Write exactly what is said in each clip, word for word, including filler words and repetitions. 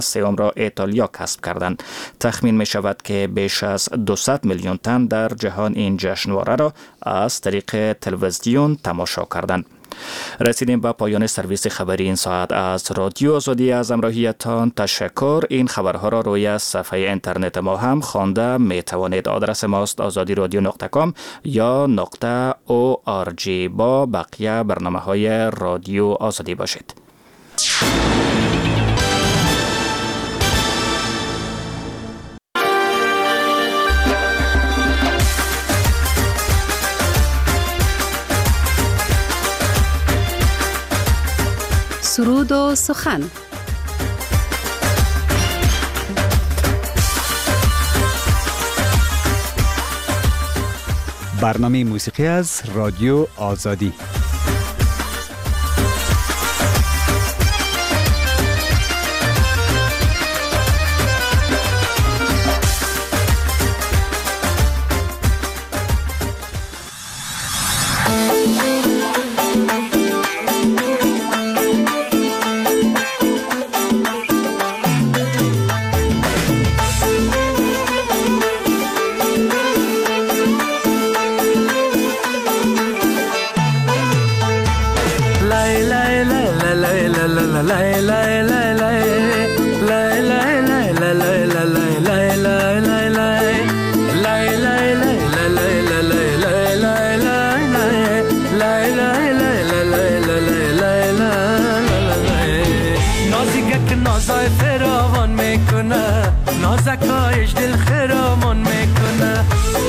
سوم را ایتالیا کسب کردند. تخمین می شود که بیش از دویست میلیون تن در جهان این جشنواره را از طریق تلویزیون تماشا کردند. رسیدیم به پایان سرویس خبری این ساعت از رادیو آزادی. از همراهیتان تشکر. این خبرها را روی صفحه اینترنت ما هم خوانده می توانید. آدرس ماست آزادی رادیو نقطه کام یا نقطه او آر جی. با بقیه برنامه های رادیو آزادی باشید. سرود و سخن. برنامه موسیقی از رادیو آزادی. نازکایش دل خرامان میکنه،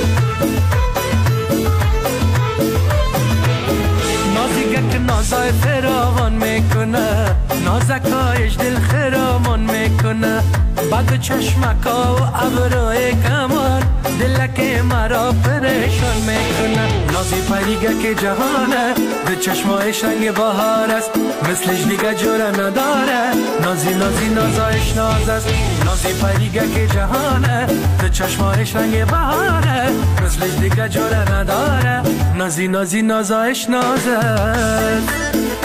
نازیگه که نازای فراوان میکنه، نازکایش دل خرامان میکنه. بعد چشمکا و ابروی کمان دلک مرا پریشان میکنه. نازی پریگه که جهانه به چشمایش رنگ بهار است، مثلش دیگه جوره نداره. نازی نازی نازایش ناز است، نازی پریگه که جهانه به چشمایش رنگ بهاره، مثلش دیگه جوره نداره. نازی نازی نازایش ناز است.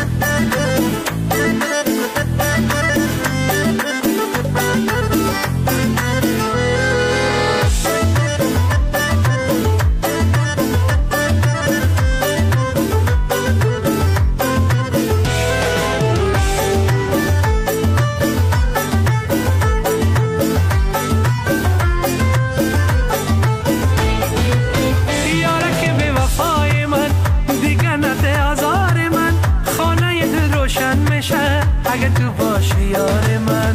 اگه تو باشی یار من،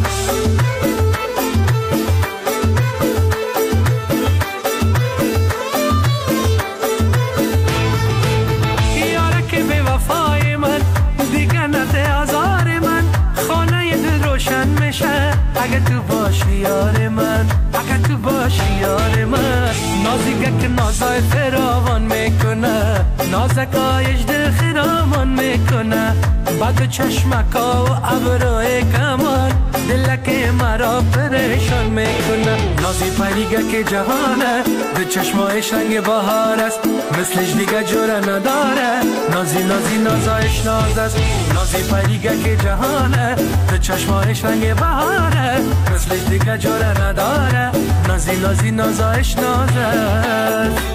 یاره که به وفای من دیگه نده آزار من، خانه دل روشن میشه اگه تو باشی یار من، اگه تو باشی یار من. نازیگه که نازای فراوان میکنه، نازکایش دل خرامان میکنه. بعد چشمکا و ابروی کمان دلک مرا پریشان میکنه. نازی پریگه که جهانه به چشمایش رنگ بهار است، مثلش دیگه جوره نداره. نازی نازی نازایش ناز است، نازی پریگه که جهانه به چشمایش رنگ بهاره، مثلش دیگه جوره نداره. نازی نازی نازایش ناز است.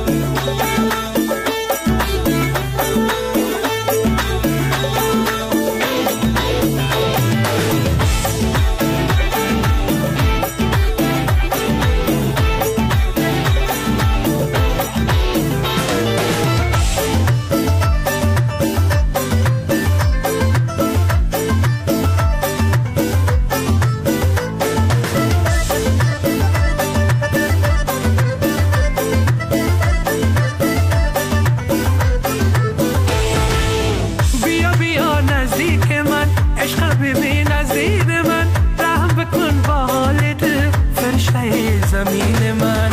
زمین من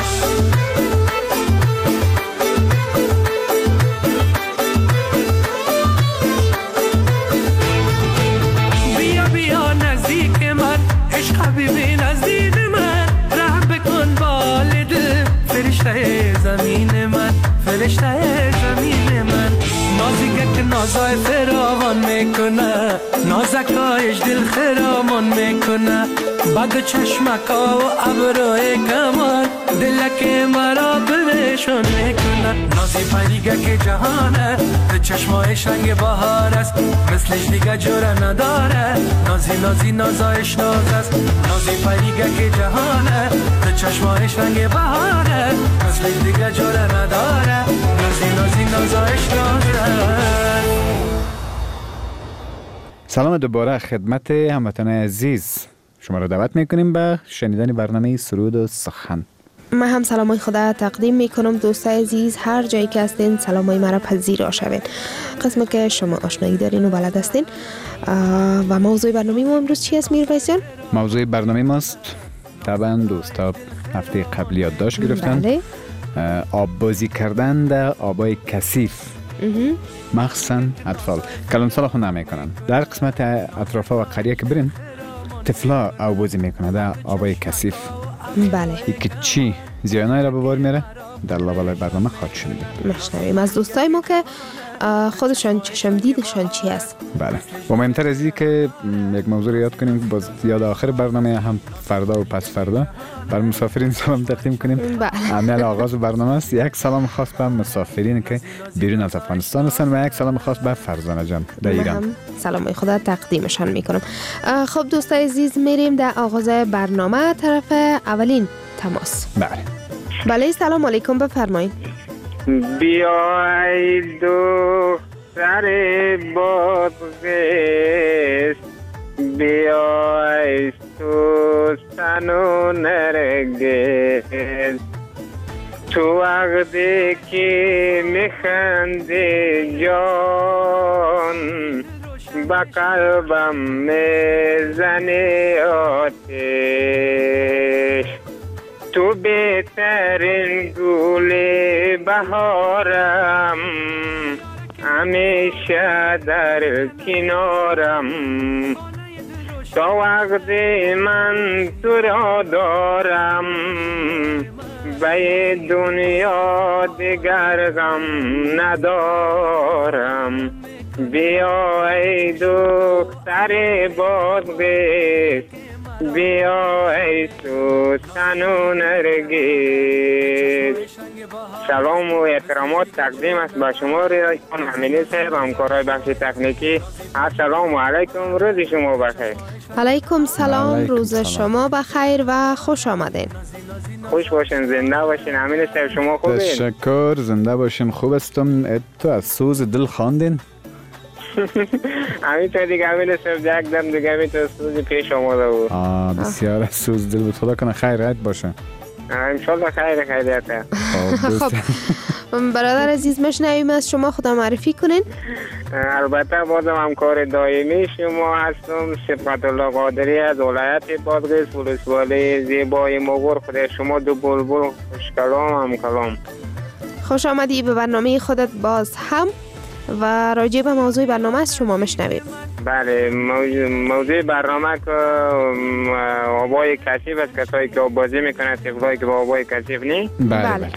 بیا بیا نزدیک من، عشق حبیبی نزدیک من، رحم بکن بالد فرشته زمین من، فرشته زمین من. نازیگه که نازای فراوان میکنه، نازکایش دل خرامان میکنه. بعد چشمکا و ابروی کمان دلک مرا بویشان میکنن نازی پریگه که جهانه تو چشمایش رنگ بهار است مثلش دیگه جوره نداره نازی نازی نازایش ناز است نازی پریگه که جهانه تو چشمایش رنگ بهاره مثلش دیگه جوره نداره نازی نازی نازایش ناز است. سلام دوباره خدمت هموطنان عزیز، شما را دعوت میکنیم به شنیدن برنامه سرود و سخن. من هم سلامای خدا تقدیم میکنم دوستای عزیز، هر جایی که هستین سلامای مرا پذیرا شوین. قسمی که شما آشنایی دارین و بلد هستین. و موضوع برنامه ما امروز چی است میرویس جان؟ موضوع برنامه ماست طبعا دوستا هفته قبلی یادداشت گرفتن. بله. آب بازی کردن در آبای کثیف، مخصوصا اطفال کلان سال خود نمیکنن. در قسمت اطرافا و قریه که برین طفلا آب بازی میکنه در آبای کثیف. بله. یکی چی زیانایی را به بار میره در لابلای برنامه خواهد شنیدیم. مشنویم از دوستای ما که خودشان چشم دیدشان چی است. بله. و مهمتر از این که یک موضوع رو یاد کنیم، باز یاد آخر برنامه هم فردا و پس فردا بر مسافرین سلام تقدیم کنیم. بله. عمل آغاز برنامه است. یک سلام خاص به مسافرین که بیرون از افغانستان هستند و یک سلام خاص به فرزانه جان در ایران. من هم سلام خدا تقدیمشان میکنم. خب دوستای عزیز میریم در آغاز برنامه طرف اولین تماس. بله. بله سلام علیکم، بفرمایید. بیای دختر بادغیس بیای سوسن و نرگس تو وقتی که میخندی جان با قلبم میزنی آتش تو بهترین گل بهارم همیشه در کنارم تا وقتی من تو را دارم به دنیا دیگر غم ندارم بیا ای دختر بادغیس بیا ای سوسن و نرگس. سلام و احترامات تقدیم است به شما ریاض خان حمیدی صاحب، همکارای بخش تکنیکی. السلام علیکم، روز شما بخیر. علیکم سلام، علیکم روز سلام. شما بخیر و خوش آمدین. خوش باشین، زنده باشین. حمیدی صاحب شما خوبین؟ تشکر، زنده باشین. خوب استم. تو از سوز دل خواندین؟ همین تو دیگه حمیدی صاحب یک دم دیگه همین تو سوزی پیش آماده بود. آه بسیار از سوز دل بود. خدا کنه خیرت باشه. انشالله خیر خیریته. خب برادر عزیز مشنویم از شما، خدا معرفی کنین. البته بازم همکار دائمی شما هستم، صفت الله قادری از ولایت بادغیس، ولسوالی زیبای مغور. خدا شما دو بلبل خوش کلام هم کلام. خوش آمدی به برنامه خودت باز هم و راجع به موضوع برنامه از شما مشنویم. بله، موضوع برنامه که آبای کثیف است، کسایی که آب بازی میکنند، طفلایی که با آبای کثیف نی. بله.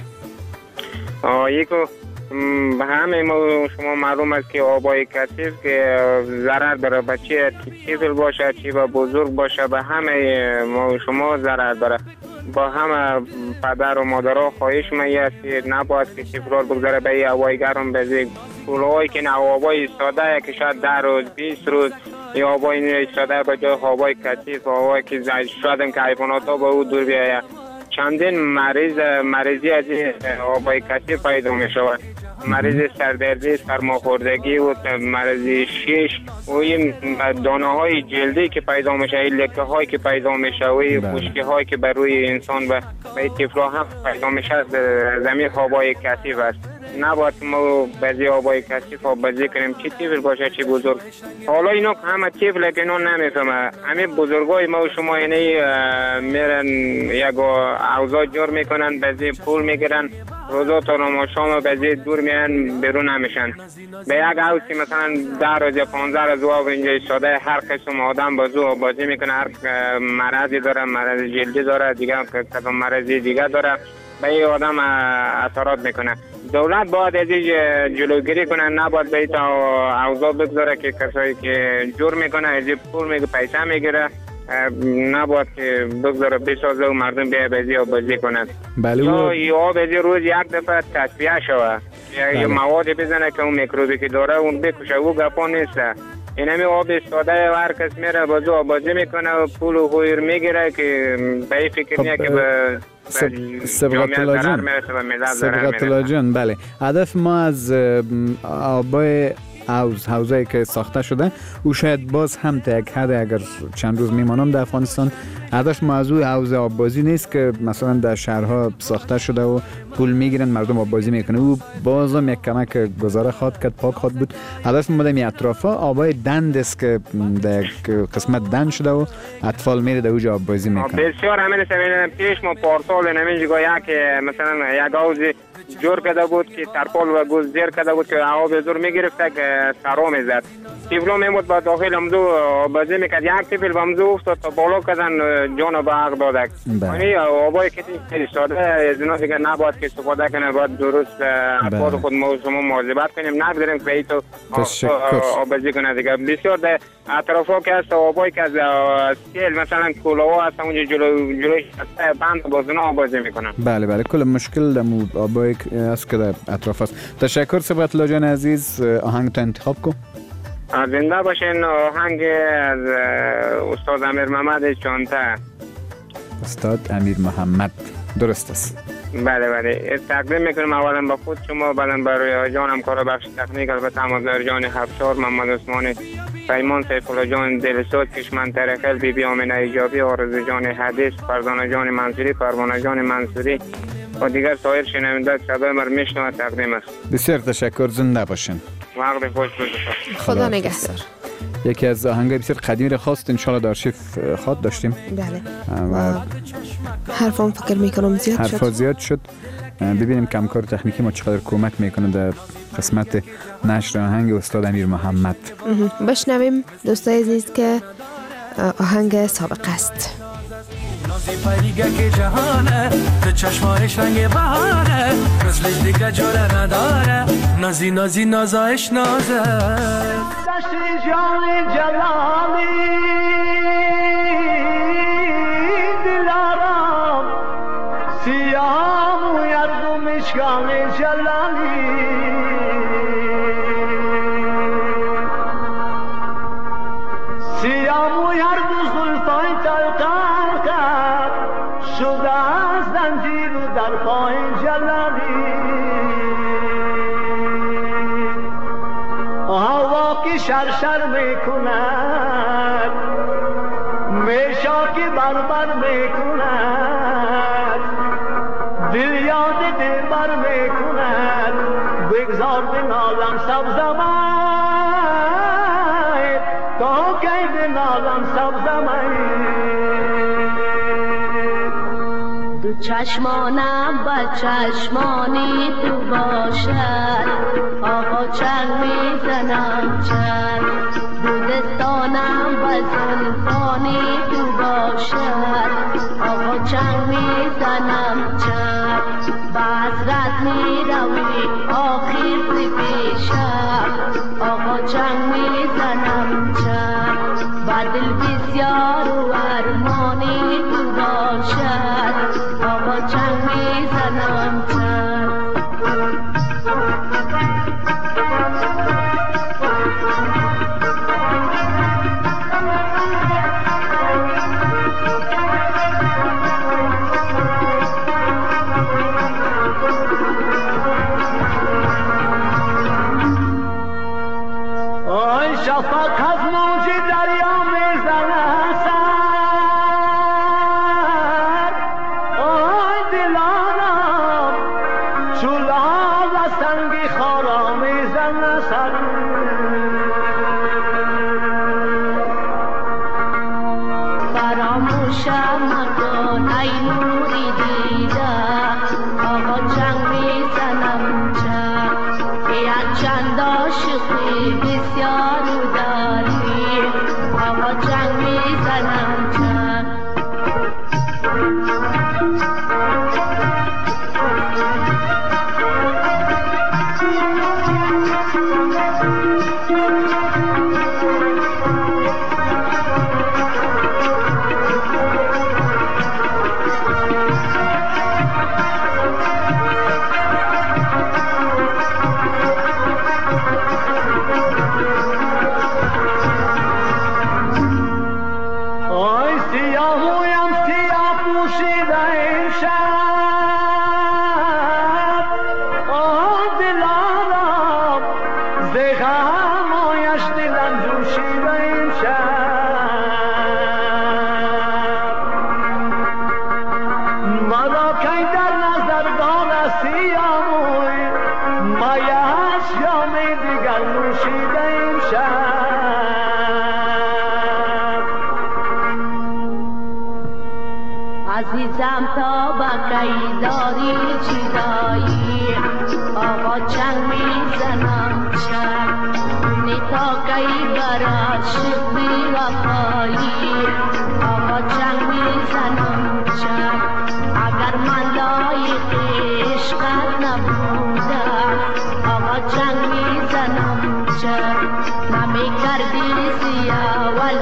یکو به همه ما شما معلوم است که آبای کثیف که ضرر داره، به چه طفل باشه چی به بزرگ باشه، به همه ما شما ضرر داره. با همه پدر و مادرها خواهش می‌است نباید که طفل‌ها بگذاره به این آبای گرم بزنه. پول‌هایی که نه آبای ساده که شاید ده روز بیست روز یا آبای ساده به جای آبای کثیف، آبایی که شاید هم که حیوانات‌ها به او دور بیاید. چندین مریض مریضی از آبای کثیف پیدا می شود. مریض سردردی، سرماخوردگی و مریض شش و این دانه های جلدی که پیدا می شود، لکه هایی که پیدا می شود، خشکی هایی که بر روی انسان و به طفلا هم پیدا می شود، زمین آبای کثیف است. نباید ما بعضی آبای کثیف ها بازی کنیم، چی طفل باشه چی بزرگ. حالا اینا همه طفل که اینا نمیفهمه. همین بزرگای ما و شما یعنی میرن یک اوضاع جور میکنن، بعضی پول میگیرن، روزا تا نما شام بعضی دور میان بیرون نمیشن. به یک اوضی مثلا ده روز یا پانزده روز و اینجا ساده هر قسم آدم بازو بازی میکنه، هر مرضی داره، مرض جلدی داره، دیگه کدام مرضی دیگه داره، به این آدم اثرات میکنه. دولت باید از جلوگیری کنه، نباید به تا اوضاع بگذاره که کسایی که جور میکنه از پول میگه پیسه میگیره نباید که بگذاره بسازه و مردم بیا بازی آبازی کنند. بله یا یا آبازی روز یک دفعه تصفیه شوه یا مواد بزنه که اون میکروبی که داره اون بکشه. او گپا نیست. این همی آب استاده و هر کس میره بازو آبازی میکنه و پول و خویر میگیره که به این فکر نیه که به سبقت الله جان سبقت الله جان بله. هدف ما از آبای حوض حوضایی که ساخته شده او شاید باز هم تا یک حد اگر چند روز میمانم در افغانستان هدف موضوع حوض آببازی نیست که مثلا در شهرها ساخته شده و پول میگیرن مردم آببازی میکنه. او باز هم یک کمک گزاره خواد کرد پاک خواد بود. هدف ما در اطرافا آبای دند است که در یک قسمت دند شده و اطفال میره در اوج آببازی میکنه. بسیار همین سمین پیش ما پارسال نمیشه یک مثلا یک حوض جور کرده بود که ترپال و گوز زیر کرده بود که آب زور میگرفته که سرا میزد. تیفلو میمود با داخل امزو بازی میکرد. یک تیفل با امزو افتاد تا بالا کردن جان به حق دادک. یعنی آبای که خیلی ساده از اینا دیگه نباید که استفاده کنه. باید درست افراد خود ما شما مواظبت کنیم نگذاریم که ایتو آبازی کنه دیگه. بسیار در اطرافا که هست آبایی که از سیل مثلا کولاوا هست اونجا جلو جلوی بند بازونا آبازی میکنن. بله بله کل مشکل دمو آبایی است که در اطراف است. تشکر سبقت الله جان عزیز. آهنگ تا انتخاب کو. زنده باشین. آهنگ از استاد امیر محمد چانته. استاد امیر محمد درست است. بله بله تقدیم میکنم اولا با خود شما بعدم برای جان همکار بخش تکنیک البته همازدار جان حفشار محمد عثمانی پیمان سیف الله جان دلسوز کشمن ترخل بی بی آمینه ایجابی آرزو جان حدیث فرزانه جان منصوری پروانه جان منصوری و دیگر سایر شنونده صدای مر میشنوه تقدیم است. بسیار تشکر. زنده باشین. وقت خوش باشید. خدا نگهدار. یکی از آهنگای بسیار قدیمی رو خواست انشالله در آرشیف خواد داشتیم. بله و حرفام فکر میکنم زیاد شد. حرفا زیاد شد. ببینیم کمکار تکنیکی ما چقدر کمک میکنه در قسمت نشر آهنگ استاد امیر محمد. بشنویم دوستای عزیز که آهنگ سابق است. نازی پریگه که جهانه تو چشمایش رنگ بهاره مثلش دیگه جوره نداره نازی نازی نازایش نازه دشتی جان جلالی دلارم سیاه موید و مشکان جلالی سیاه موید و زلفای تلقان شده از زنجیر و در پای جلالی هوا که شرشر میکند میشا که بربر میکند دل یاد دل بر میکند بگذار بنالم سبزمای تا که بنالم سبزمای دو چشمانم با چشمانی تو باشد آقا چنگ میزنم چنگ دو دستانم با زلفانی تو باشد آقا چنگ میزنم چنگ با حضرت میروی آخر ز پیشم آقا چنگ میزنم چنگ با دل بسیار و ارمانی تو باشد آقا چنگ میزنم چنگ آی شفق از موج دریا میزنه سر آی دلانم چولال از سنگی خارا میزنه سر فراموشم مکن ای نوری دیده آقا چنگ میزنم چنگ یک چند عاشقی بسیار داری آقا چنگ میزنم چنگ عزیزم تا بکی داری چی دایی آقا چنگ میزنم چنگ نیتا کی برات شد بی وفایی آقا چنگ میزنم چنگ اگر من لایق عشقت نبودم آقا چنگ میزنم چنگ نمی کردی سیاول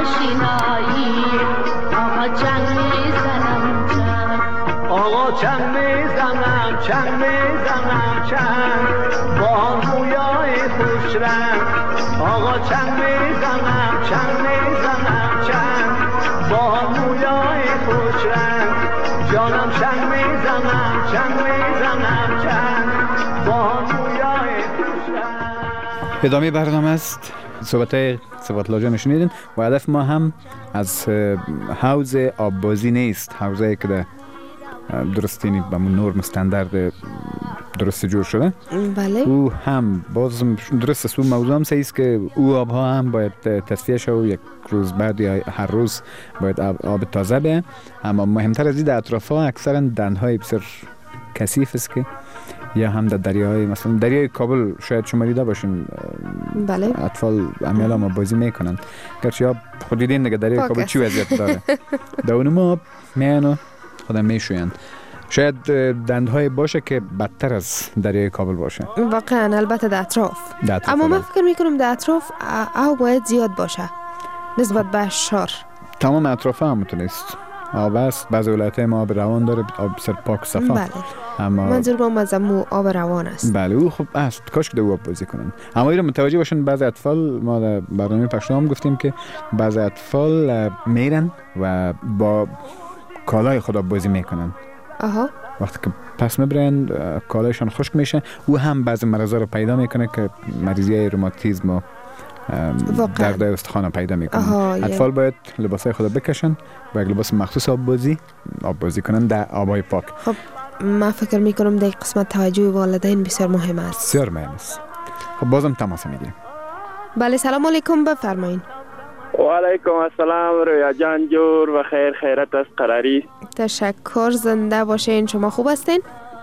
آشنایی آقا چنگ میزنم چنگ آقا چنگ میزنم چنگ میزنم چنگ با آن مویای خوش رنگ آقا چنگ میزنم چنگ میزنم چنگ با آن مویای خوش رنگ جانم چنگ میزنم چنگ میزنم چنگ با آن مویای خوش رنگ. ادامه برنامه است. صحبت ثبات لاجا میشنیدین و هدف ما هم از حوض آببازی نیست، حوضی که در درستینی به نورم استاندارد درست جور شده. بله. او هم باز درست است، اون موضوع هم صحیح است که او آبها هم باید تصفیه شد و یک روز بعد یا هر روز باید آب, آب تازه بیه. اما مهمتر از این در اطراف ها اکثرا دندهای بسیار کثیف است که یا هم در دریاهای مثلا دریای کابل شاید شما دیده باشین. بله. اطفال امیال هم بازی میکنن، گرچه آب خود دیدین دیگه دریای کابل چی وضعیت داره. در اونم آب میان و خودم میشوین. شاید دندهای باشه که بدتر از دریای کابل باشه. واقعا البته در اطراف. اما من فکر میکنم در اطراف آب باید زیاد باشه نسبت به شهر. تمام اطراف هم میتونست آب است. بعضی ولایت ما آب روان داره، آب بسیار پاک صفا. بله. اما منظور با مزمو آب روان است. بله او خوب است، کاش که دو آب بازی کنن. اما این رو متوجه باشن بعضی اطفال، ما در برنامه پشتو هم گفتیم که بعضی اطفال میرن و با کالای خود آب بازی میکنن. آها. وقتی که پس میبرن کالایشان خشک میشه، او هم بعضی مرضا رو پیدا میکنه که مریضی روماتیسم و درد استخوان پیدا میکنه. اطفال باید لباسای خود بکشن با یک لباس مخصوص آب بازی آب بازی کنن در آبای پاک. خب من فکر میکنم در قسمت توجه والدین بسیار مهم است. بسیار مهم است. خب بازم تماس میگیریم. بله سلام علیکم، بفرمایید. و علیکم السلام رویا جان جور و خیر خیرت از قراری. تشکر، زنده باشین. شما خوب هستین؟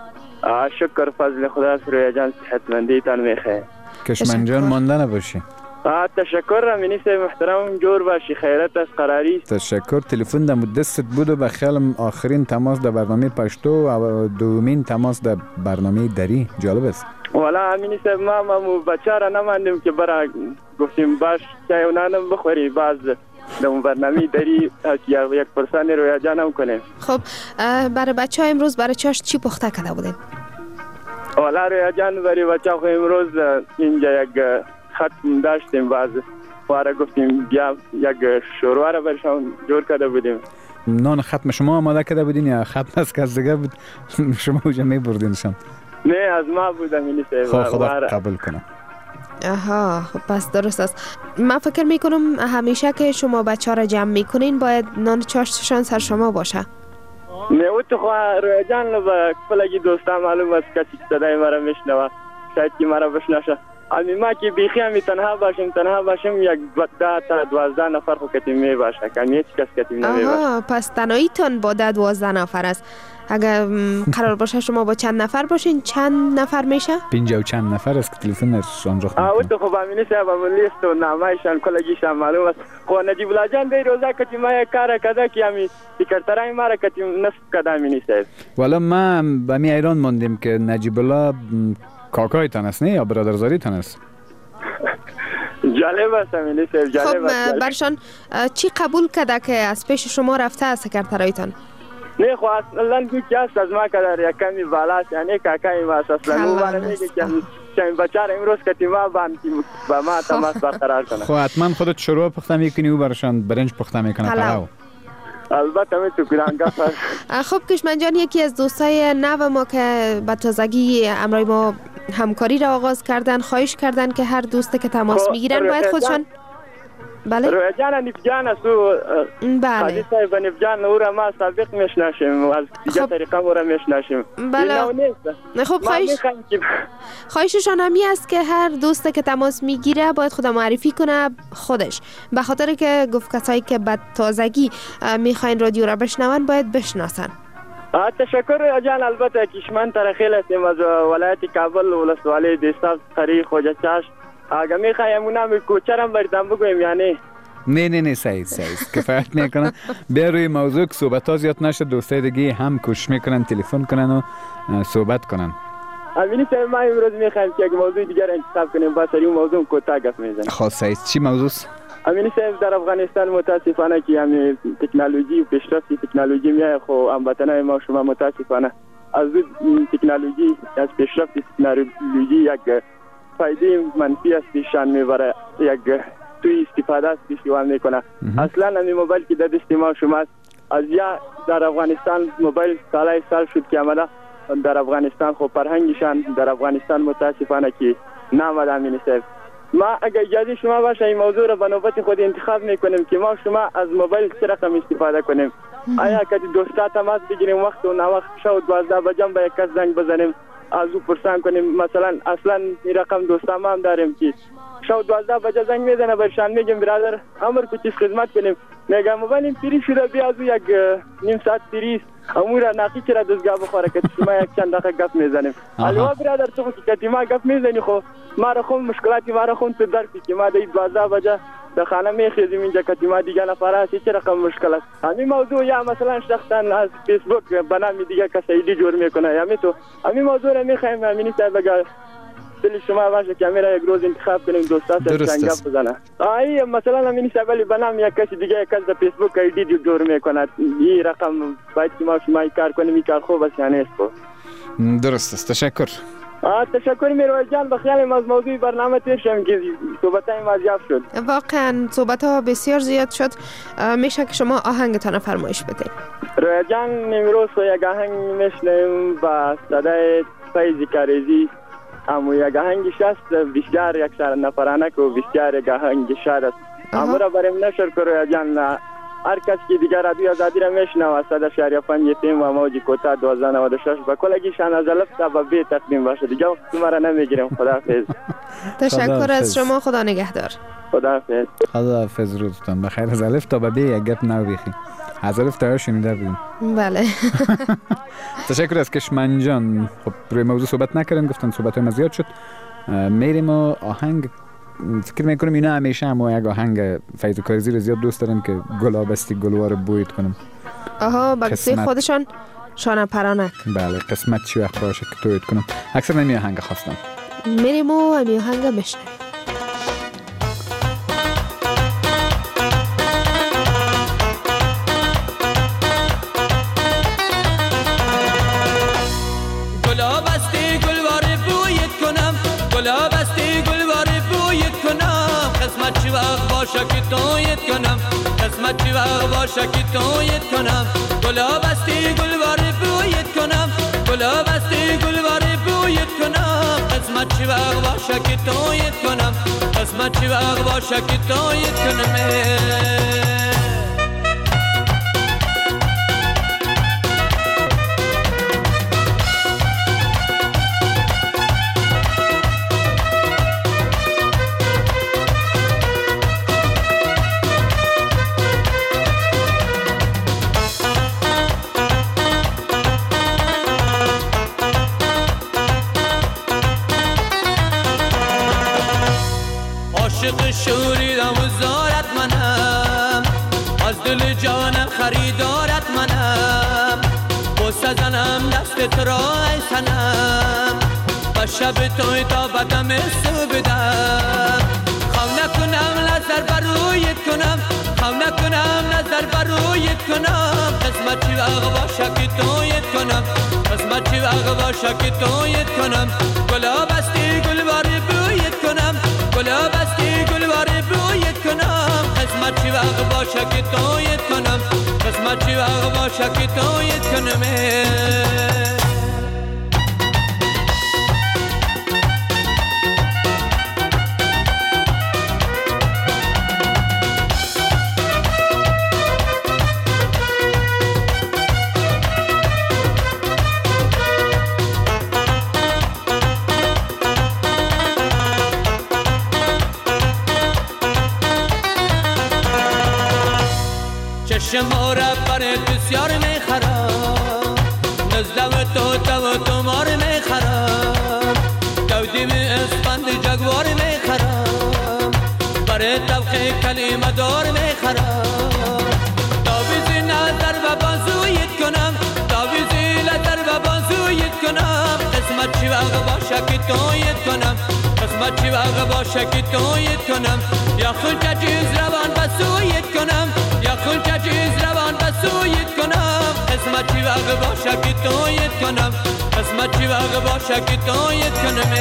شکر فضل خدا است رویا جان، صحتمندی تان میخواه. کشمن جان مانده نباشی. تشکر رامینی صاحب محترم، جور باشی، خیرت از قراری. تشکر. تلفن در دستت بود و بخیالم آخرین تماس در برنامه پشتو و دومین تماس در برنامه دری. جالب است. والا امینی صاحب ما ما بچه را نماندیم که برای گفتیم باش چای و نانم بخوری، باز در برنامه دری یک پرسانی رویا جانم کنیم. خب برای بچه ها امروز برای چاش چی پخته کرده بودیم؟ والا رویا جان برای بچه ها امروز اینجا یک ختم داشتیم، باز واره گفتیم بیا یک شوروا را برشان جور کرده بودیم. نان ختم شما آماده کرده بودین یا ختم از کس دیگه بود شما اوجا می بردینشان؟ نه از ما بودم اینی صاحب. خدا قبول کنه. آها خب پس درست است. من فکر میکنم همیشه که شما بچه ها را جمع میکنین باید نان چاشتشان سر شما باشه. نه او تو خواه روی جان لبا کلگی دوستا معلوم است کسی که صدای مرا میشنوه شاید که مرا بشناشه. امی ما که بیخی همی تنها باشیم تنها باشیم یک ده تا دوازده نفر خو کتیم می باشه که هیچ کس کتیم نمی باشه. آها پس تنهاییتان با ده دوازده نفر است. اگر قرار باشه شما با چند نفر باشین چند نفر میشه؟ پنجاه و چند نفر است که تلفنشان رخ میکنه. آه تو خب امینی صاحب همون لیست و نامایشان کلگیشان معلوم است. خب نجیب الله جان دی روزا کتی ما یک کار کده که همی سکرترای ما را کتیم نصف کده امینی صاحب. والا ما به می ایران ماندیم که نجیب الله کاکایتان است نه یا برادرزادیتان است؟ جالب است امینی صاحب، جالب است. خب برشان چی قبول کده که از پیش شما رفته از سکرترایتان؟ نه خو اصلا که است از ما کدر یک کمی بالاست، یعنی کاکای ما اصلا مو بالا میگه که چند بچار امروز که ما باندیم با ما تماس برقرار کنه. خو حتما خودت شروع پخته میکنی و برشان برنج پخته میکنه پلاو. البته می تو گرانگاه. خب کشمن جان یکی از دوستای نو ما که به تازگی امرای ما همکاری را آغاز کردن خواهش کردن که هر دوسته که تماس میگیرن باید خودشان بله رویا جان نفجان است و بله حدیث صاحب نفجان او را ما سابق میشناسیم و از دیگه خب. طریقه او را میشناسیم. بله. این نوع نیست. خب ما خواهش میخوایم که خواهششان همی است که هر دوسته که تماس میگیره باید خود معرفی کنه خودش، به خاطر که گفت کسایی که به تازگی میخواین رادیو را بشنون باید بشناسن. آه، تشکر جان. البته کشمن ترخیل هستیم از ولایت کابل ولسوالی دیستاب خری خوجه چشم. اگه میخوایم اونم کوچرم بردم بگویم یعنی نه نه نه سعید سعید کفایت میکنن. بیا روی موضوع که صحبت ها زیاد نشه، دوستای دیگه هم کوشش میکنن تلفن کنن و صحبت کنن. امینی صاحب ما امروز میخوایم که اگه موضوع دیگر انتخاب کنیم با سری اون موضوع کوتاه گپ میزنیم. خب سعید چی موضوع است؟ امینی صاحب در افغانستان متاسفانه که همین تکنولوژی و پیشرفت تکنولوژی میای خو هموطنای ما شما متاسفانه از تکنولوژی از پیشرفت تکنولوژی یک فایده منفی است شان میبره، یک توی استفاده است استفاده میکنه. اصلا همین موبایل که در دست ما شما از یا در افغانستان موبایل سالای سال شد که آمده در افغانستان خب فرهنگشان در افغانستان متاسفانه که نامد. امین صاحب ما اگر اجازه شما باشه این موضوع را به نوبت خود انتخاب میکنیم که ما شما از موبایل چه رقم استفاده کنیم. آیا که دوستا تماس بگیریم وقت و نه وقت شو دوازده بجم به یک کس زنگ بزنیم از او پرسان کنیم. مثلا اصلا این رقم دوستا ما هم داریم که شو دوازده بجه زنگ میزنه برشان میگیم برادر امر کو چیز خدمت کنیم، میگم موبایل این پیری شده بیا از یک نیم ساعت پیری امور ناقی چرا دزگاه بخوره که شما یک چند دقیقه گپ میزنیم. الوا برادر تو که ما گپ میزنی خو ما را خون مشکلاتی ما را خون تو درک که ما د دوازده بجه در خانه میخیزیم اینجا که ما دیگه نفره چه رقم مشکل است. همین موضوع یا مثلا شخصا از فیسبوک بنام دیگه کسی دی جور میکنه یا می تو همین موضوع را میخوایم امینی صاحب بگه دل شما باشه که میره یک روز انتخاب کنیم دوستا سر سنگ بزنه. آی مثلا امینی صاحب علی بنام یک کسی دیگه یک کس در فیسبوک دی دی جور میکنه این رقم باید که ما شما کار کنیم کار خوب است یا نیست. درست است. تشکر. آه تشکر میروی جان. بخیال ما از موضوع برنامه تیر شدیم که صحبت های ما زیاد شد. واقعا صحبت ها بسیار زیاد شد. میشه که شما آهنگتان فرمایش بدید. روی جان امروز یک آهنگ میشنیم با صدای فیض کاریزی. اما یک آهنگش است بسیار یک سر نفرانه که بسیار یک آهنگ شاد است. اما را بریم نشر که روی جان هر کس که دیگر رادیو آزادی را میشنوه صد اشاریه پنج اف ام و موج کوتا دوازده نود و شش با کلگیشان از الف تا به بی تقدیم باشه. دیگه وقت ما را نمیگیریم. خداحافظ. تشکر از شما. خدا نگهدار. خداحافظ. خداحافظ. روزتان بخیر. از الف تا به بی یک گپ نو بیخی از الف تا شنیده بودیم. بله. تشکر از کشمن جان. خب روی موضوع صحبت نکردیم، گفتن صحبت های زیاد شد. میریم و آهنگ فکر میکنم اینا همیشه هم یک آهنگ فیض کاریزی رو زیاد دوست دارن که گلابستی گلوار بویت کنم. آها بگسی خودشان شانه پرانک. بله قسمت چی وقت باشه که تویت کنم. اکثر نمی آهنگ خواستم. میریم و همی آهنگ بشنویم. گلابستی گلوار بویت کنم، گلابستی گلوار بویت کنم، قسمت چی وقت باشه که تویت کنم، قسمت چی وقت باشه که تویت کنم. گلابستی گلوار بویت کنم، گلابستی گلوار بویت کنم، قسمت چی وقت باشه که تویت کنم، قسمت چی وقت باشه که تویت کنم. عاشق شوریدم و زارت منم، از دل جانم خریدارت منم، بوسه زنم دست تو را ای سنم، و شب توی تا بدم سو بدم. خو نکنم نظر برویت کنم، خو نکنم نظر برویت کنم، قسمت چی وقت باشه که تویت کنم، قسمت چی وقت باشه که تویت کنم. گلابستی گلوار بویت کنم، گلابستی گلوار بویت کنم، قسمت چی وقت باشه که تویت کنم، قسمت چی وقت باشه که تویت کنم. شما را برای بسیار میخرم نزدم تو تو تو مار میخرم دودیم اسفند جگوار میخرم برای طبقه کلمه دار میخرم تاویزی نظر و بازویت کنم تاویزی لطر و بازویت کنم قسمت چی وقت باشه که تویت کنم قسمت چی وقت باشه که تویت کنم یا خلچه چیز روان بسویت کنم یا خلچه چیز روان بسویت کنم قسمت چی وقت باشه که تویت کنم قسمت چی وقت باشه که تویت کنم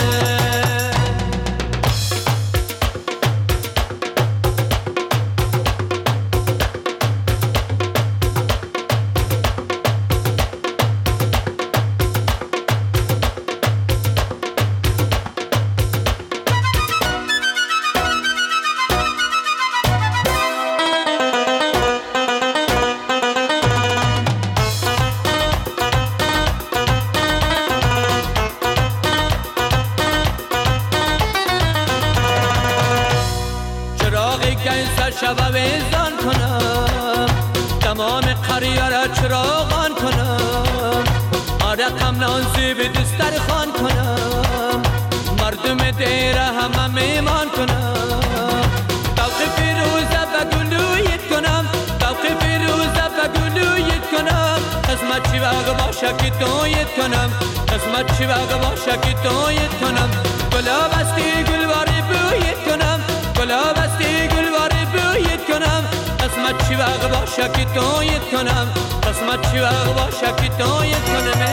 شب ویزان کنم تمام قریه را چراغان کنم رقم نازی به دسترخوان کنم مردم دیره همه میمان کنم طوق فیروزه و گلویت کنم طوق فیروزه و گلویت کنم قسمت چی وقت باشه که تویت کنم قسمت چی وقت باشه که تویت کنم گلاب استی گلواری بویت کنم گلاب استی گلواری بویت کنم قسمت چی وقت باشه که تویت کنم قسمت چی وقت باشه که تویت کنم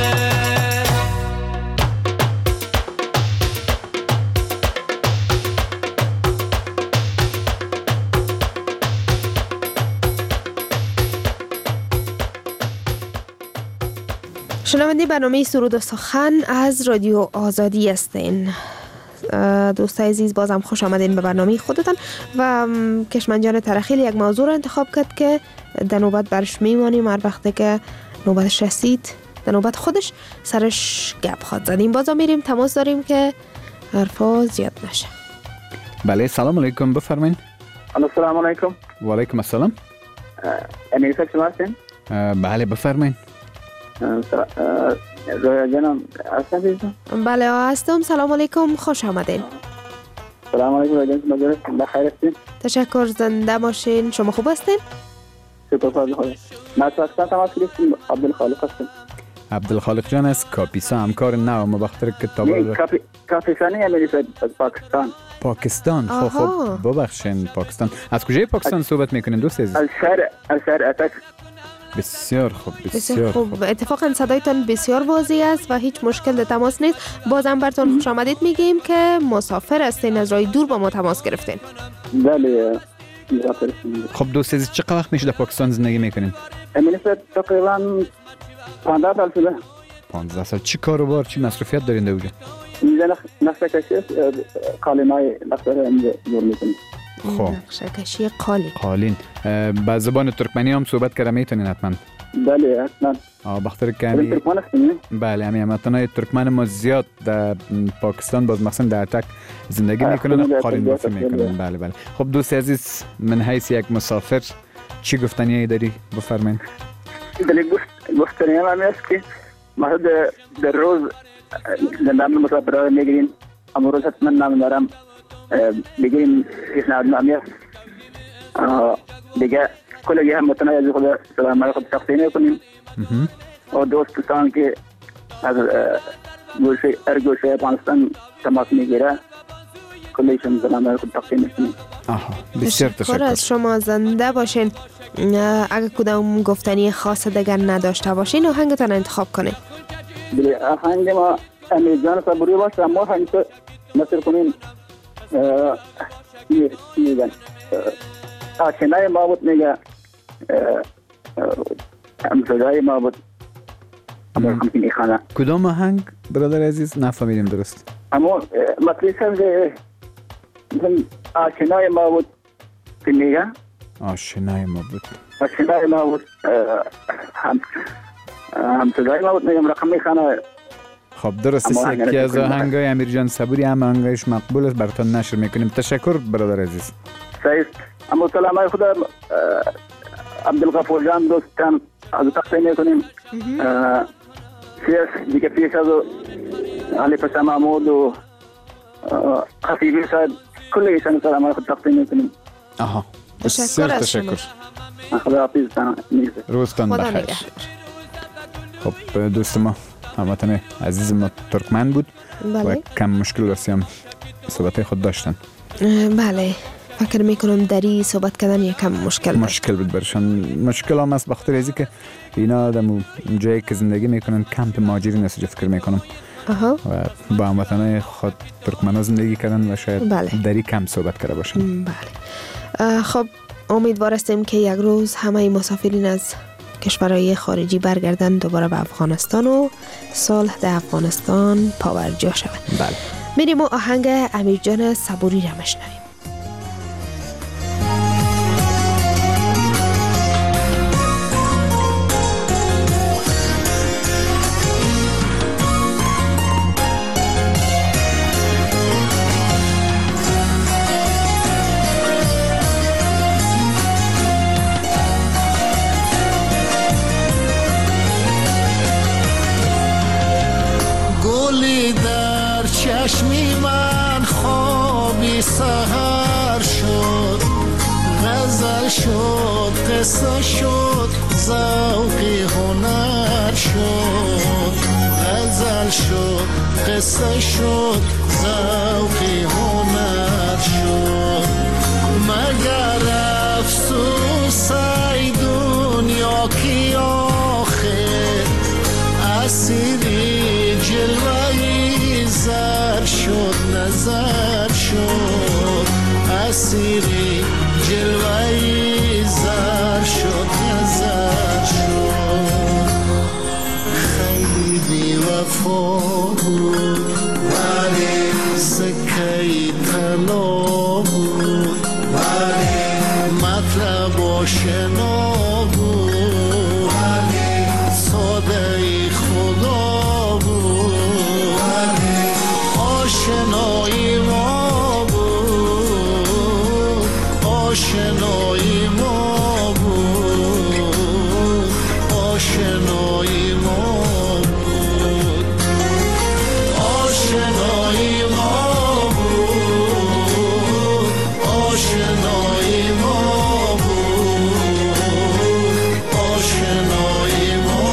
شنونده برنامه سرود و سخن از رادیو آزادی هستین. دوستای عزیز بازم خوش آمدین به برنامه خودتان و کشمنجان ترخیل یک موضوع را انتخاب کرد که در نوبت برش میمانیم. هر وقتی که نوبتش رسید در نوبت خودش سرش گپ خواد زدیم. بازم میریم تماس داریم که حرفا زیاد نشه. بله سلام علیکم بفرمایید. السلام علیکم. و علیکم السلام. انیسا شما هستین؟ بله بفرمایید. رویا جانم هستم بیشتم؟ بله هستم. سلام علیکم خوش آمدین. سلام علیکم رویا جانم مجرد بخیر هستین؟ تشکر زنده باشین. شما خوب هستین؟ سپاس از خدا. من پاکستان تماس گرفتم. عبدالخالق هستم. عبدالخالق جان از کاپیسا همکار نو ما بخاطر کتاب نه کاپی کاپیسا نه از پاکستان. پاکستان خب خب ببخشین پاکستان. از کجای پاکستان صحبت میکنین دوست عزیز؟ از شهر از شهر اتک. بسیار خوب بسیار خوب. اتفاقا صدایتان بسیار واضح است و هیچ مشکل در تماس نیست. بازم براتون خوش آمدید میگیم که مسافر هستین از راه دور با ما تماس گرفتین. بله. خب دوست عزیز چقدر وقت میشه در پاکستان زندگی میکنین؟ من تقریبا پانزده سال شده. پانزده سال. چی کاروبار چی مصروفیت دارین در اونجا؟ اینجا نقشه کشی قالینای نقشه را اینجا جور میکنیم. خب نقشه کشی قالین. قالین. با زبان ترکمنی هم صحبت کرده میتونین حتما؟ بله حتما. آه بخاطر که همی ترکمن هستین؟ بله همی هموطنای ترکمن ما زیاد در پاکستان باز مثلا در اتک زندگی میکنن قالین بافی میکنن. بله بله. خب دوست عزیز من حیث یک مسافر چی گفتنی داری بفرمایید؟ دلی گفتنی هم است که ما در روز نام مسافر را میگیریم. امروز حتما نام دارم بگیریم پیشنهاد نامی است. دیگه کلی هم متنای از خود سلام خود شخصی میکنیم و دوستان که از گوشه هر گوشه افغانستان تماس میگیره کلیشون سلام خود تقدیم میکنیم. آها بسیار تشکر از شما. زنده باشین. اگه کدام گفتنی خاص دیگر نداشته باشین آهنگتان انتخاب کنین. بله آهنگ ما امیر جان صبوری باشه اما آهنگ نصر کنیم میگن آشنای ما بود میگه امزدای ما بود اما همین خانه. کدام آهنگ برادر عزیز نفهمیدیم درست؟ اما مطلب که آشنای ما بود که میگه آشنای ما بود آشنای ما بود همزدای ما بود میگم رقم خانه. خب درست است. یکی از آهنگای امیر جان صبوری هم آهنگایش مقبول است براتون نشر میکنیم. تشکر برادر عزیز. صحیح. اما سلام خدا عبدالغفور جان دوستان از تقدیم میکنیم. سیاس دیگه پیش از علی پسا محمود و خفیفی صاحب کل ایشان سلام علیکم تقدیم میکنیم. آها تشکر از شما. خدا حافظتان. روزتان بخیر. خب دوست ما هموطن عزیز ما ترکمن بود. بله. و کم مشکل رسی هم صحبت خود داشتن. بله فکر میکنم دری صحبت کردن یکم مشکل مشکل بود برشان. مشکل هم است بخاطر ازی که اینا در جایی که زندگی میکنن کمپ مهاجرین است فکر میکنم. آها. و با هموطنای خود ترکمنا زندگی کردن و شاید بله. دری کم صحبت کرده باشن. بله. خب امیدوار هستیم که یک روز همه مسافرین از کشورهای خارجی برگردن دوباره به افغانستان و صلح در افغانستان پاورجا شود. بله. میریم و آهنگ امیر جان صبوری را مشنویم. چشمی من خوابی سحر شد، غزل شد، قصه شد، ذوقی هنر شد. غزل شد، قصه شد، ذوقی هنر شد. مگر افسوس ای دنیا کی آخر اسیری جلوهی زر شد نظر شد. اسیری جلوهی زر شد نظر شد. خیلی بی وفا بود ولی سکهی طلا بود، ولی مطلب آشنا بود، ولی ساده ای خدا بود، ولی آشنایی ما بود، آشنایی ما بود، آشنایی ما بود، آشنایی ما بود، آشنایی ما بود، آشنایی ما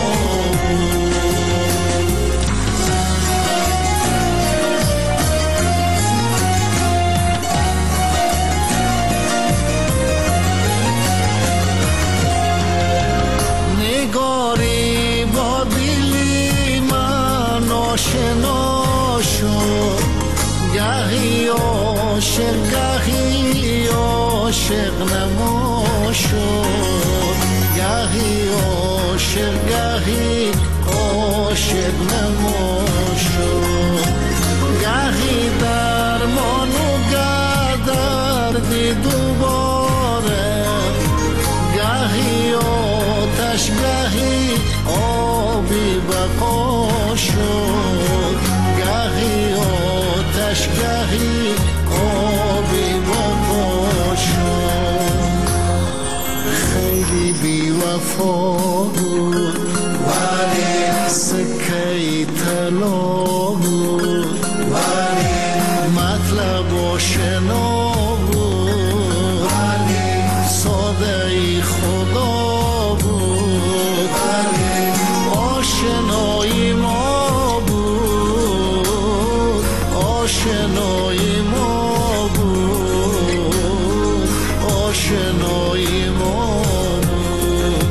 نگاری با دلی من آشنا شد. گهی عاشق گهی عاشق نما شد. گهی عاشق گهی عاشق نما شد. گهی درمان و گه دردی دوباره. گهی آتش گهی آبی بقا شد. گهی آتش گهی آبی بقا شد. خیلی بی وفا بود ولی سکهی طلا بود، ولی مطلب آشنا بود، ولی ساده ای خدا بود، ولی آشنایی ما بود، آشنایی ما بود، آشنایی ما بود،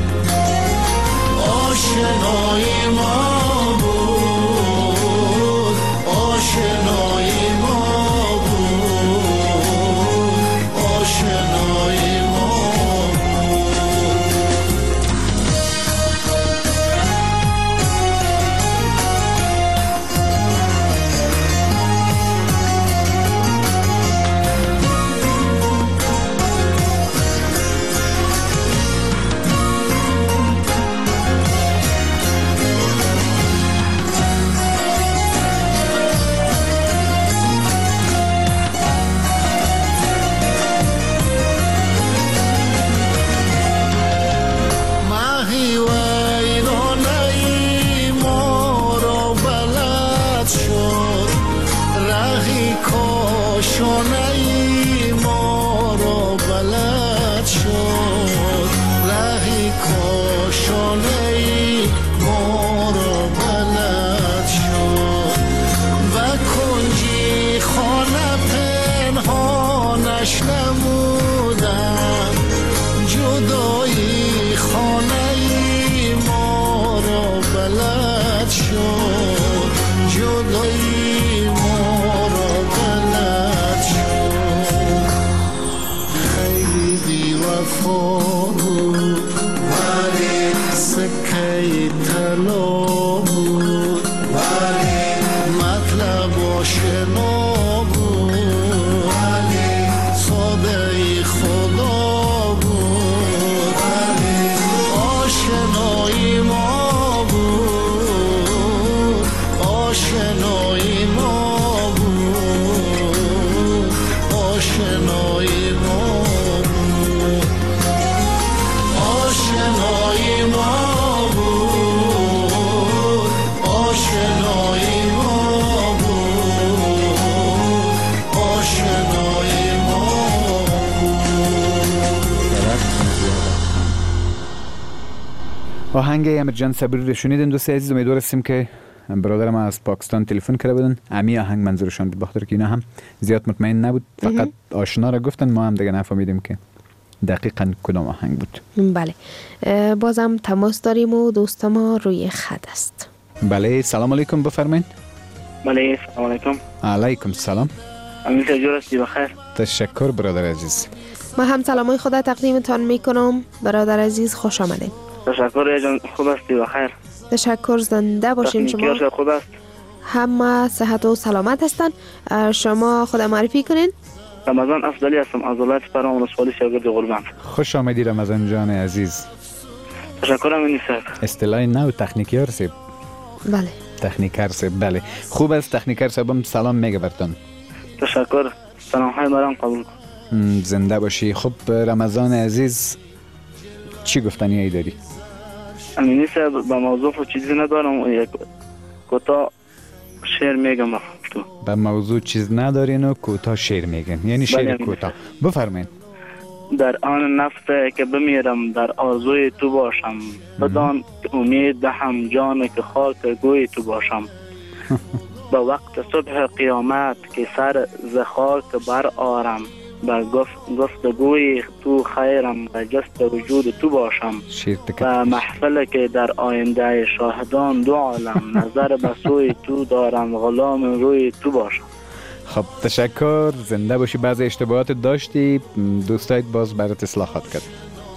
آشنایی ما بود، آشنایی ما بود، آشنایی ما بود. کی طلا بود ولی مطلب آشنا بود ولی ساده خدا بود ولی آشنایی ما بود آشنایی ما بود آشنایی ما بود آشنایی ما بود آشنایی ما بود آشنایی ما بود. آهنگ امرجان صبری رو شنیدین دوست عزیز. امیدوار هستیم که برادر ما از پاکستان تلفن کرده بودن. امی آهنگ منظورشون بود، بخاطر که اینا هم زیاد مطمئن نبود، فقط آشنا را گفتن، ما هم دیگه نفهمیدیم که دقیقاً کدام آهنگ بود. بله، بازم تماس داریم و دوست ما روی خط است. بله، سلام علیکم، بفرمایید. بله، سلام علیکم. علیکم سلام. امیر جور هستی بخیر؟ تشکر برادر عزیز. ما هم سلامای خدا تقدیمتان میکنم برادر عزیز، خوش آمدید. تشکر جان، خوب هستی بخیر؟ تشکر، زنده باشین. شما خوب است؟ همه صحت و سلامت هستن. شما خود معرفی کنین. رمضان افضلی هستم از ولایت فرام ولسوالی شاگرد غربند. خوش آمدی رمضان جان عزیز. تشکر امین صاحب. اصطلاح نو تکنیکیار صاحب. بله، تکنیکر صاحب. بله، خوب است. تکنیکر صاحبم سلام میگه برتون. تشکر، سلام های مرام قبول کن. زنده باشی. خب رمضان عزیز چی گفتنی ای داری؟ امینی صاحب با موضوع چیزی ندارم، یک کوتاه شعر میگم. تو با موضوع چیز ندارین و کوتاه شعر میگن، یعنی شعر کوتاه. بفرمایید. در آن نفس که بمیرم در آرزوی تو باشم، بدان که امید دهم جان که خاک گوی تو باشم. با وقت صبح قیامت که سر ز خاک بر آرم، با گفت گفتگوی تو خیرم و جست وجود تو باشم. و محفل که در آینده شاهدان دو عالم، نظر به سوی تو دارم غلام روی تو باشم. خب تشکر، زنده باشی. بعضی اشتباهات داشتی، دوستایت باز برات اصلاحات کرد.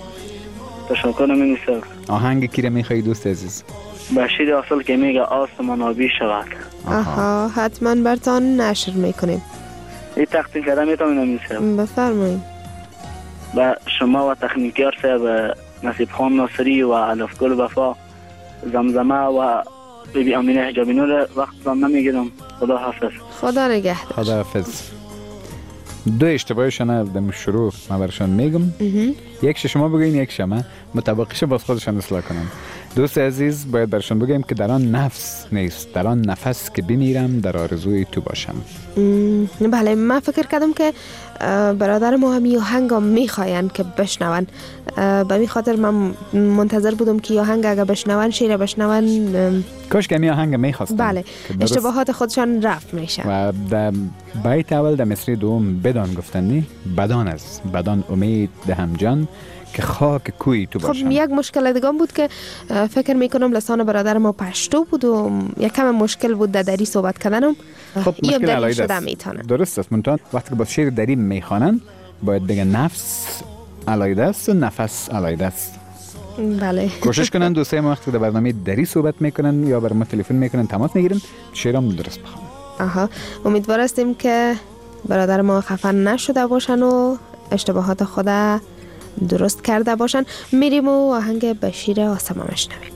تشکر امین صاحب. آهنگ کی رو میخوای دوست عزیز؟ بشیر اصل که میگه آسمان آبی شود. آها، حتما برتان نشر میکنیم. این تقدیم کردم میتونم امین صاحب؟ بفرمایید. و شما و تکنیکیار صاحب نصیب خان ناصری و علف گل وفا زمزمه و بی بی امینه حجابی نور وقت زن نمیگیرم. خدا حافظ. خدا نگهدار. خدا حافظ. دو اشتباهشان در شروع ما برشان میگم. یک شما بگین، یک شما مطابقش باز خودشان اصلاح کنن. دوست عزیز، باید برشان بگیم که در آن نفس نیست، در آن نفس که بمیرم در آرزوی تو باشم. بله، من فکر کردم که برادر ما هم یه آهنگ میخواین که بشنون. به می خاطر من منتظر بودم که یه آهنگ اگه بشنون، شعر بشنون. کاش که می آهنگ میخواستم. بله، اشتباهات خودشان رفت میشه. و در بیت اول در مصری دوم بدان گفتنی، بدان است، بدان امید دهم جان که خاک کوی تو باشم. خب یک مشکل دیگه بود که فکر میکنم لسان برادر ما پشتو بود و یک کم مشکل بود در دری صحبت کردنم. خب مشکل علایده شده میتونه. درست است. منتها وقتی که با شعر دری میخوانن باید بگن نفس علایده است و نفس علایده است. بله. کوشش کنن دوستای ما وقتی در برنامه دری صحبت میکنن یا برای ما تلفن میکنن تماس میگیرن شعرام درست بخوان. آها، امیدوار هستیم که برادر ما خفه نشده باشن و اشتباهات خود درست کرده باشن. میریم و آهنگ بشیر آسمان میشنویم.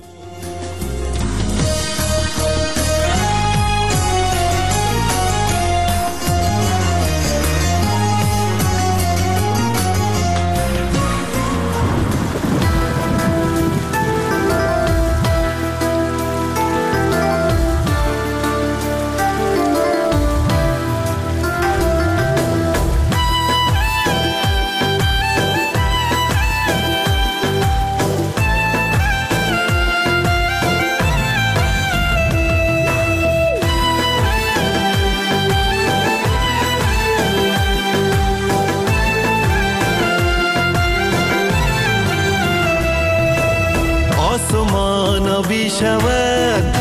شود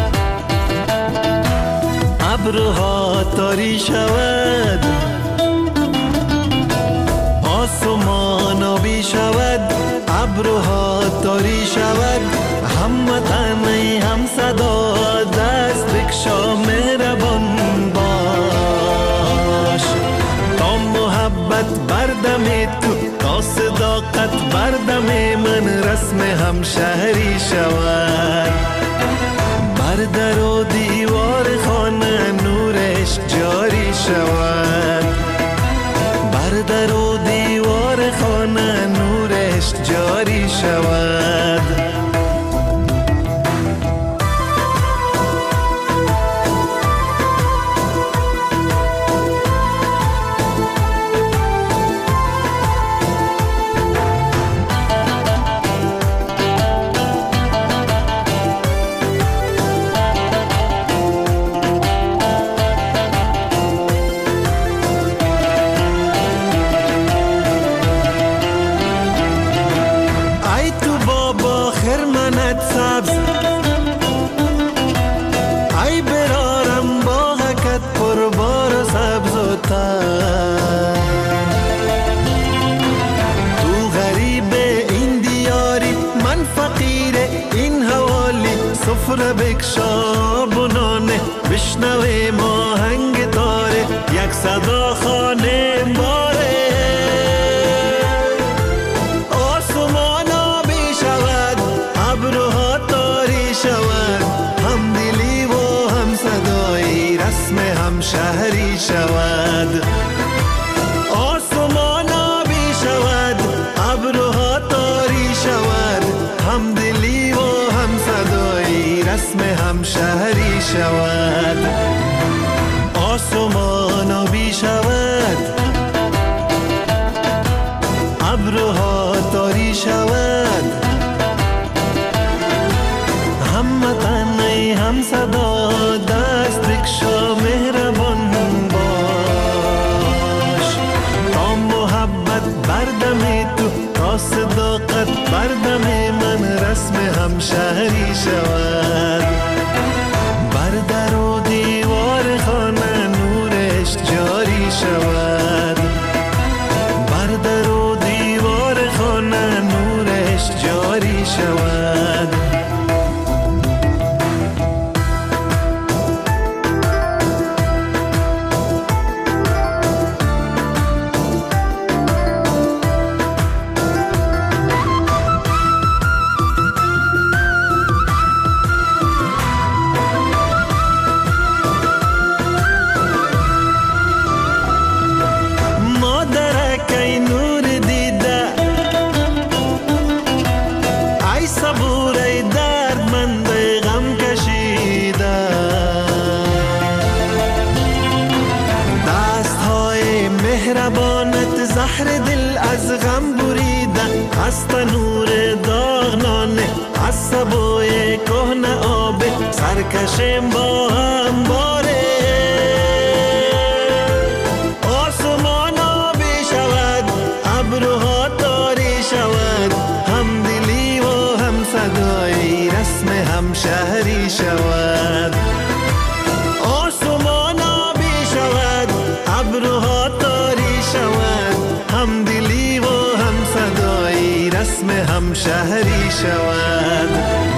ابرها تاری شود آسمان آبی شود ابرها تاری شود هم هموطنی هم صدا دست بکشا مهربان باش تا محبت بردم تو تا صداقت بردم من رسم همشهری شود بر در و دیوار خانه نورش جاری شود بر در و دیوار خانه نورش جاری شود سفره بکشا بنانه بشنوه ماهنگ تاره یک صدا خانه باره آسمان آبی شود ابرها تاری شود هم دلی و هم صدایی رسم هم شهری شود آسمان آبی شود ابرها تاری شود هم دلی و هم صدایی رسم هم شهری شود آسمان آبی شود ابرها تاری شود هموطنی هم صدا دست بکشا مهربان باش تا محبت بردم تو تا صداقت بردم من رسم هم شهری شود بر در و دیوار خانه نورش جاری شود بر در و دیوار خانه نورش جاری شود زهر دل از غم بریده از تنور داغنانه از سبوی کهنه آب سرکشم با هم باره آسمان آبی شود ابرها تاری شود هم دلی و هم صدایی رسم هم شهری شود آسمان آبی شود ابرها تاری شود هم دلی و هم صدایی رسم هم شهری شود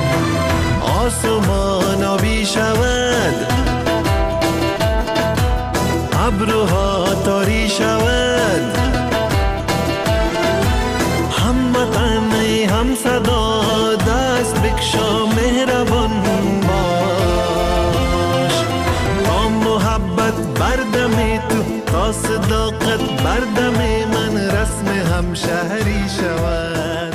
آسمان آبی شود ابرها تاری شود هموطنی هم صدا دست بکشا مهربان باش تا محبت بردم تو تا صداقت بردم من رسم هم شهری شود.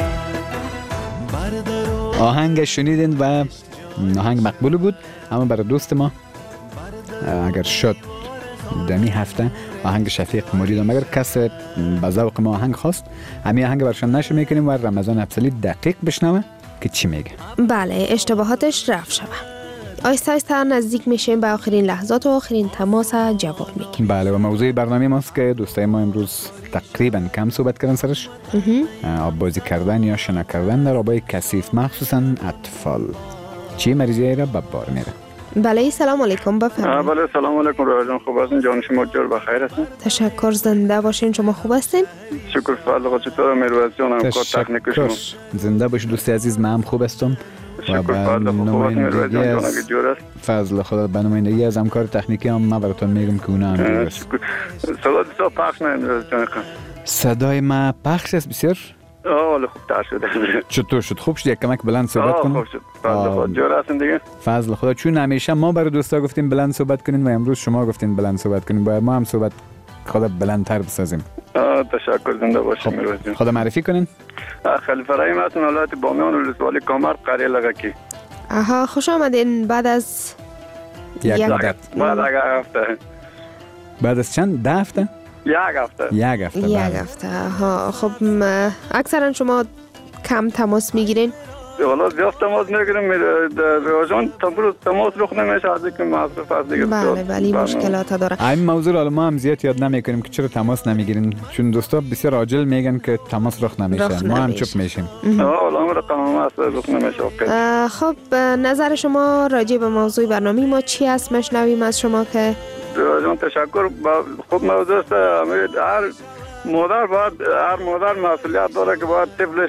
آهنگ شنیدین و آهنگ مقبول بود، اما برای دوست ما اگر شد دمی هفته آهنگ شفیق مریدم، اگر کس به ذوق ما آهنگ خواست همین آهنگ برشان نشر میکنیم و رمضان افضلی دقیق بشنوه که چی میگه. بله، اشتباهاتش رفع شوه. آیسته آیسته نزدیک میشیم به آخرین لحظات و آخرین تماس جواب میگیم. بله، و موضوع برنامه ماست که دوستای ما امروز تقریبا کم صحبت کردن سرش، آب بازی کردن یا شنا کردن در آبای کثیف، مخصوصا اطفال. چی مریضی را به بار میره؟ بله، سلام علیکم، بفرمایید. بله، سلام علیکم رویا جان، خوب هستین؟ جان شما جور بخیر هستین؟ تشکر، زنده باشین. شما خوب هستین؟ شکر. فضل خدا چطور؟ میروز جان، کار تکنیک شما زنده باشید دوستی عزیز. من هم خوب هستم و به نمایندگی از فضل خدا به نمایندگی از همکار تکنیکی هم من براتون میگم که اونا هم درست. صدا دیسا پخش نمیدونست جان خان. صدای ما پخش است بسیار؟ آه خوب تر شده. چطور شد؟ خوب شد؟ یک کمک بلند صحبت کنم؟ خوب شد. فضل خدا جور هستن دیگه؟ فضل خدا چون همیشه ما برای دوستا گفتیم بلند صحبت کنین و امروز شما گفتین بلند صحبت کنین، باید ما هم صحبت خدا بلندتر بسازیم. آه تشکر، زنده باشیم میروز جان. خدا معرفی کنین. خلیفه رحیم هستم، ولایت بامیان، ولسوالی کامر، قریه لگکی. آها خوش آمدین بعد از یک مدت. بعد یک هفته. بعد از چند؟ ده هفته؟ یک هفته. یک هفته. یک هفته. ها خب اکثرا شما کم تماس میگیرین؟ والا زیاد تماس میگیریم، روزان تماس تماس رخ نمیشه از اینکه مصرف از دیگه. بله ولی مشکلات داره. این موضوع رو ما هم زیاد یاد نمیکنیم که چرا تماس نمیگیرین، چون دوستا بسیار عاجل میگن که تماس رخ نمیشه، ما هم چوب میشیم. والا ما رقم است رخ نمیشه. خب نظر شما راجع به موضوع برنامه ما چی است؟ مشنویم از شما که جان تشکر. خب موضوع است، هر مادر باید هر مادر مسئولیت داره که باید طفلش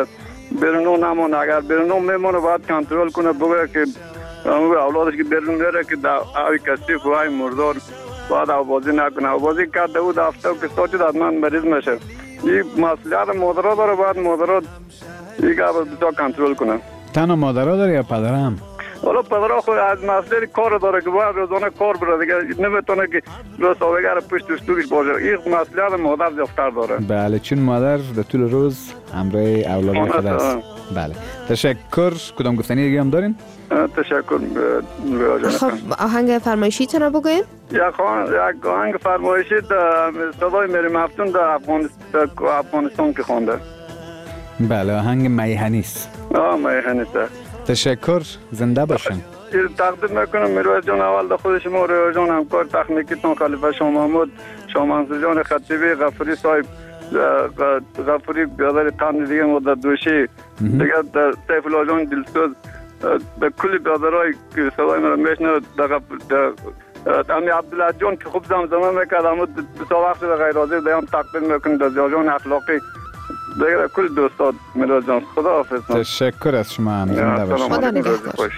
بیرون نمونه، اگر بیرون میمونه باید کنترل کنه، بگه که اولادش که بیرون میره که آوی کثیف و آوی مردار باید آوازی نکنه. آوازی کرده او دفته که ساچه حتما مریض میشه. این مسئولیت مادرها داره، باید مادرها دیگه بسیار کنترل کنه. تنها مادرها داره یا پدر هم؟ والا پدرها خود از مسئله کار داره که باید روزانه کار بره دیگه، نمیتونه که روز ساویگر پشت استوریش باشه. این مسئله مادر زیادتر داره. بله چون مادر در طول روز همراه اولاد خود است. بله تشکر. کدام گفتنی دیگه هم دارین؟ تشکر. خب آهنگ فرمایشی تونه بگوین؟ یک آهنگ فرمایشی صدای میری مفتون در افغانستان که خونده. بله آهنگ میهنیست. آه میهنیست. تشکر، زنده باشن. تقدیم میکنم میروز جان، اول در خود شما روز جان، همکار تکنیکیتون خلیفه شاه محمود، شاه منصور جان خطیبی، غفوری صاحب، غفوری برادر تن دیگه مدت دوشی دیگه، سیف الله جان دلسوز، به کلی برادرای که صدای من میشنه، امی عبدالله جان که خوب زمزمه میکرد، اما دو وقت به غیر حاضر دیگه هم تقدیم میکنم در جان اخلاقی دیگه کل دوستان. میروز جان خدا حافظ. تشکر از شما هم، زنده باشید. خدا نگهدار.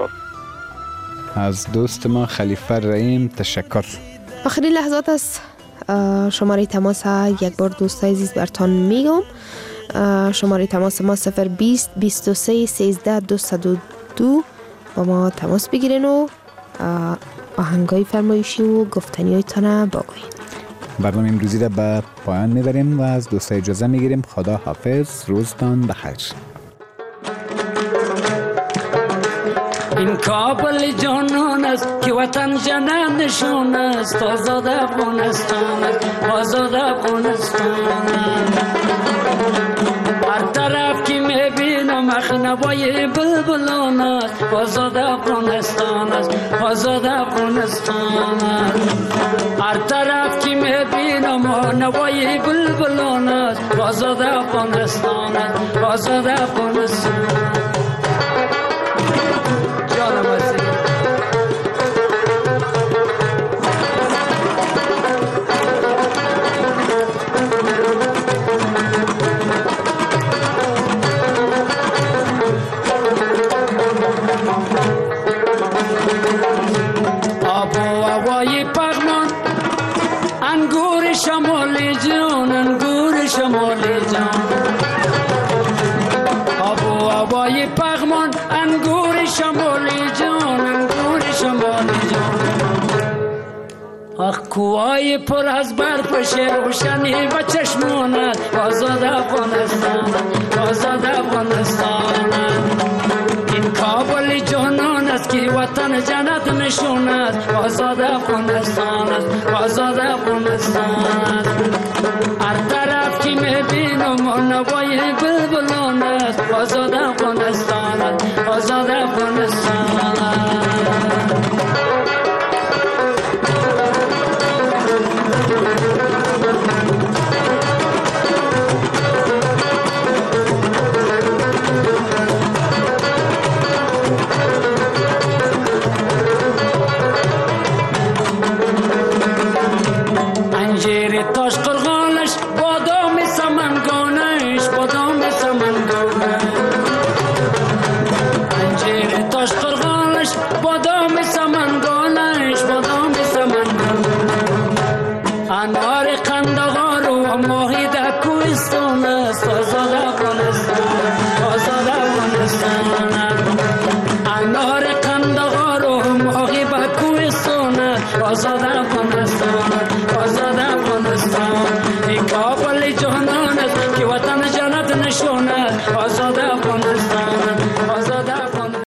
از دوست ما خلیفه رحیم تشکر. آخرین لحظات است، شماره تماس یک بار دوستای عزیز برتان میگم. شماره تماس ما صفر بیست بیست و سه سیزده دویست و دو با ما تماس بگیرین و آهنگای فرمایشی و گفتنی هایتان بگوین. برنامه امروزی را به پایان میبریم و از دوستا اجازه میگیریم. خدا حافظ، روزتان بخیر. این کابل جانان است که وطن جنان نشون است، آزاد افغانستان است، آزاد افغانستان است. هر طرف که میبینم اخنوای بلبلان است، آزاد افغانستان است، آزاد افغانستان است. هر طرف که میبینم نوای بلبلان است، آزاد افغانستان است، آزاد افغانستان. جانم عزیز آب و هوای پغمان، انگور شمالی جان، انگور شمالی جان. آب و هوای پغمان، انگور شمالی جان، انگور شمالی جان. آخ کوهای پر از برف روشنی و چشمانت، آزاد افغانستان، آزاد افغانستان. این کابل جانان است که وطن جنت نشون است، آزاد افغانستان است، آزاد افغانستان. هر طرف که میبینم نوای بلبلان است، آزاد افغانستان است، آزاد افغانستان.